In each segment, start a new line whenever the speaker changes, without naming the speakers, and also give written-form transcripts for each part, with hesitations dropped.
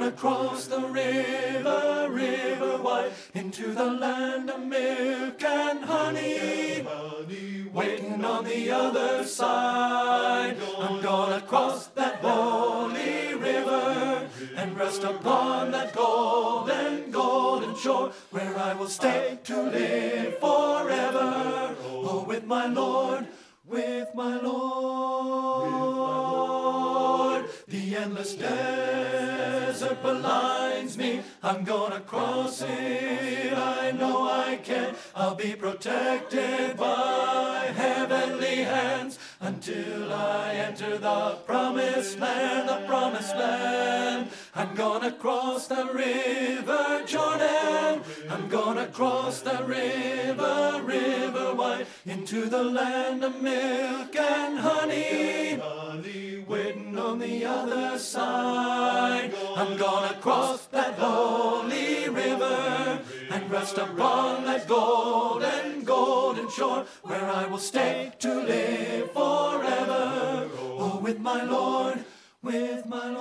gonna cross the river, river wide, into the land of milk and honey, waiting on the other side. I'm gonna cross that holy river and rest upon that golden, golden shore, where I will stay to live forever. Oh, with my Lord, with my Lord. The endless desert belinds me. I'm gonna cross it, I know I can. I'll be protected by heavenly hands until I enter the promised land, the promised land. I'm gonna cross the river Jordan. I'm gonna cross the river, river wide, into the land of milk and honey, waiting on the other side. I'm gonna cross that holy river and rest upon that golden, golden shore, where I will stay to live forever. Oh, with my Lord, with my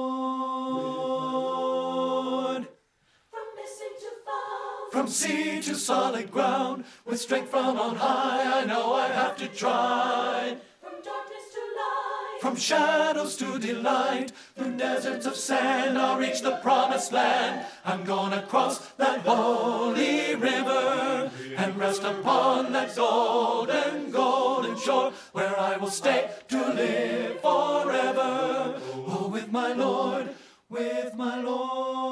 Lord.
From missing to found,
From sea to solid ground, with strength from on high, I know I have to try.
from darkness to light,
From shadows to delight, through deserts of sand, I'll reach the promised land. I'm gonna cross that holy river and rest upon that golden, golden shore, where I will stay to live forever. Oh, with my Lord, with my Lord.